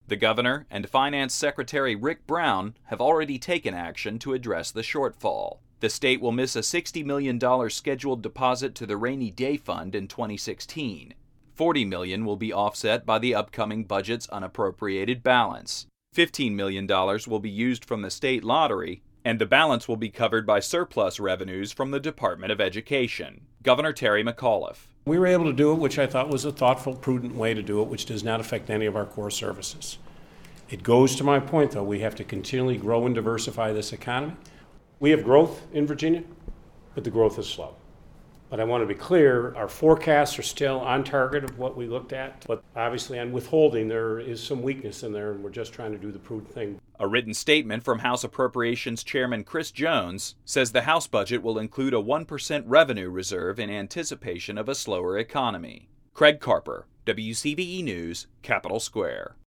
The governor and Finance Secretary Rick Brown have already taken action to address the shortfall. The state will miss a $60 million scheduled deposit to the Rainy Day Fund in 2016. $40 million will be offset by the upcoming budget's unappropriated balance. $15 million will be used from the state lottery, and the balance will be covered by surplus revenues from the Department of Education. Governor Terry McAuliffe. We were able to do it, which I thought was a thoughtful, prudent way to do it, which does not affect any of our core services. It goes to my point, though, we have to continually grow and diversify this economy. We have growth in Virginia, but the growth is slow. But I want to be clear, our forecasts are still on target of what we looked at, but obviously on withholding there is some weakness in there, and we're just trying to do the prudent thing. A written statement from House Appropriations Chairman Chris Jones says the House budget will include a 1% revenue reserve in anticipation of a slower economy. Craig Carper, WCVE News, Capitol Square.